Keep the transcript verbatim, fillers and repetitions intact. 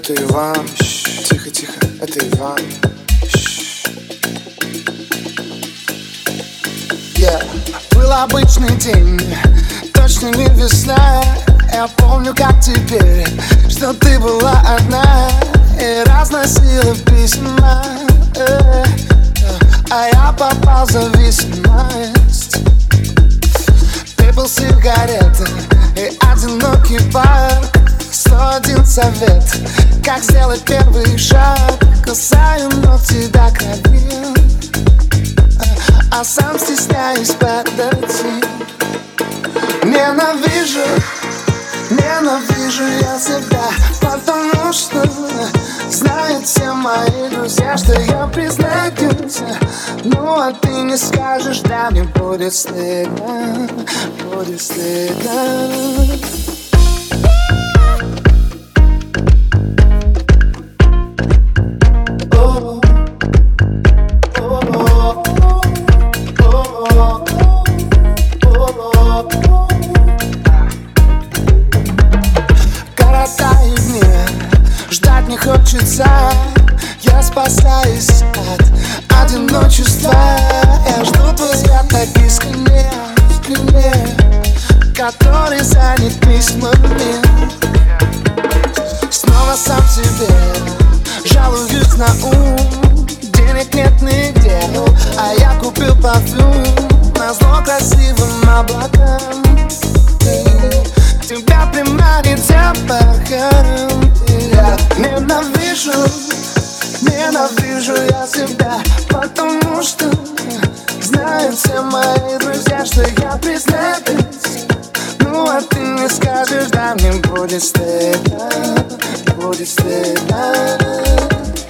Это Иван. Тихо, тихо, это Иван. Yeah. Был обычный день, точно не весна. Я помню, как теперь, что ты была одна и разносила письма, э, а я попал в зависимость. Ты был сигарета и одинокий парк. Сто один совет, как сделать первый шаг. Касаю ногти до крови, а сам стесняюсь подойти. Ненавижу, ненавижу я себя, потому что знают все мои друзья, что я признаюсь. Ну а ты не скажешь, да, мне будет стыдно, будет стыдно. Коротаю дни, ждать не хочется. Я спасаюсь от одиночества. Я жду твой взгляд так искренне, искренне, который занят письмами. Снова сам себе жалуюсь на ум. Денег нет нигде, а я купил парфюм назло красивым облакам. Тебя приманит запахом. Я ненавижу, ненавижу я себя, потому что знают все мои друзья, что я признаюсь. Ну а ты не скажешь, да, мне будет стыдно, будет стыдно.